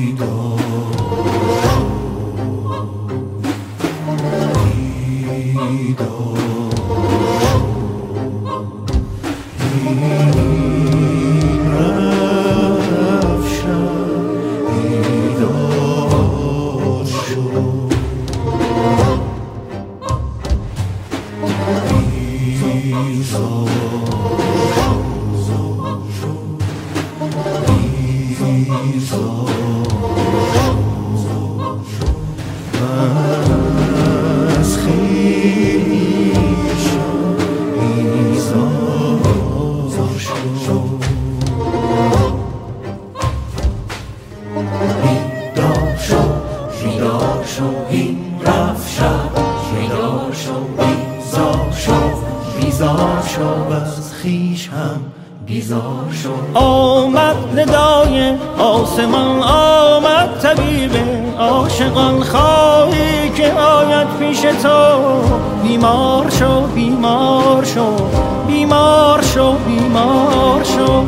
آمد ندای آسمان، آمد طبیب عاشقان، خواهی که آید پیش تو. بیمار شو بیمار شو بیمار شو بیمار شو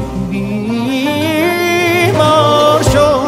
بیمار شو.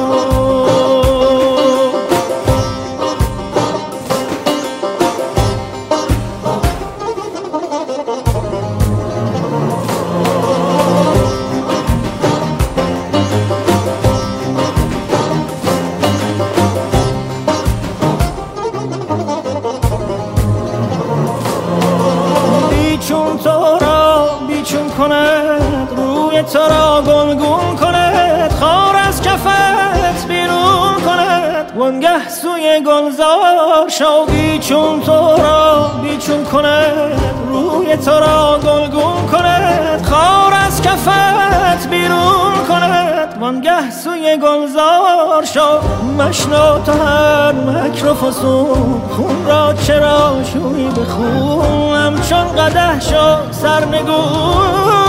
تو را گلگون کند، خار از کفت بیرون کند، وانگه سوی گلزار شو. بیچون تو را بیچون کند، روی تو را گلگون کند، خار از کفت بیرون کند، وانگه سوی گلزار شو. مشنو تو هر مکر و فسون، خون را چرا شوی به خون، همچون قدح شو سرنگون.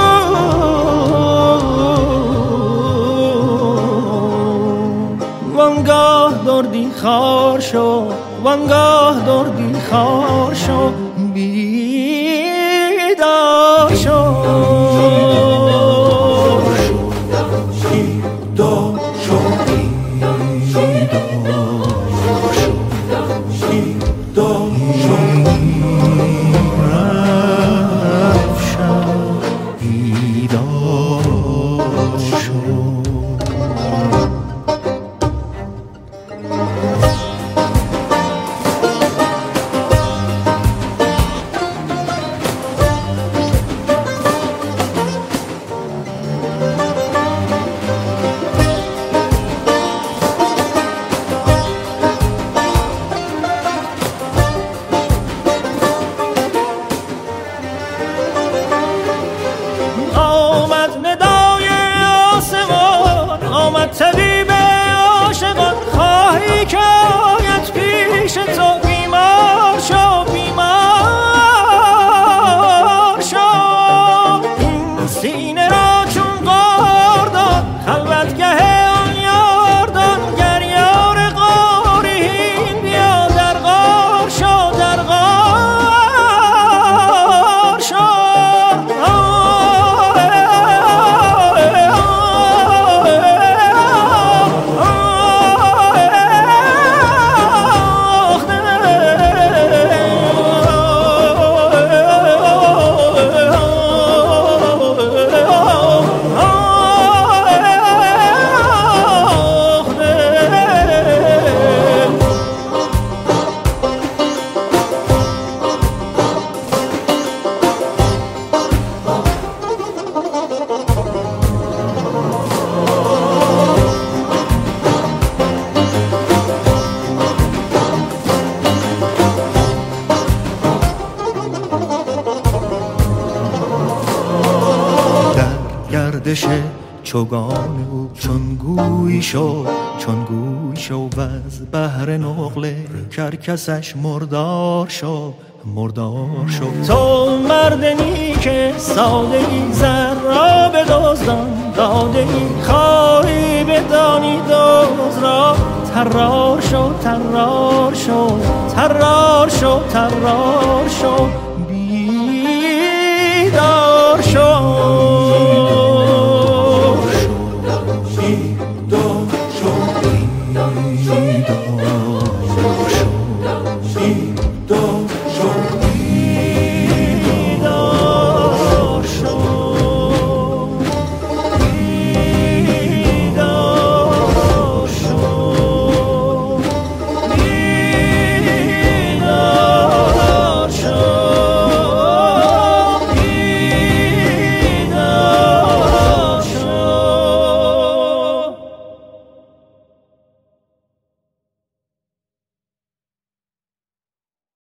وانگاه دردی خار شو، وانگاه دردی خار شو، بیدار شو. طبیب عاشقان، خواهی که آید پیش تو. بیمار شو بیمار شو، این سینه را چون قاردان، خلوتگه آن یاردان، گر یار غارین بیا در غار شو، در غار شو. گردش چوگان او چون گوی شد، چون گوی شد و از بحر نقل کرکسش مردار شد، مردار شد. تو مردنی که ساده ای زر را بدزدان، داده ای خواهی بدانی دوز را. طرار شو طرار شو طرار شو طرار شو.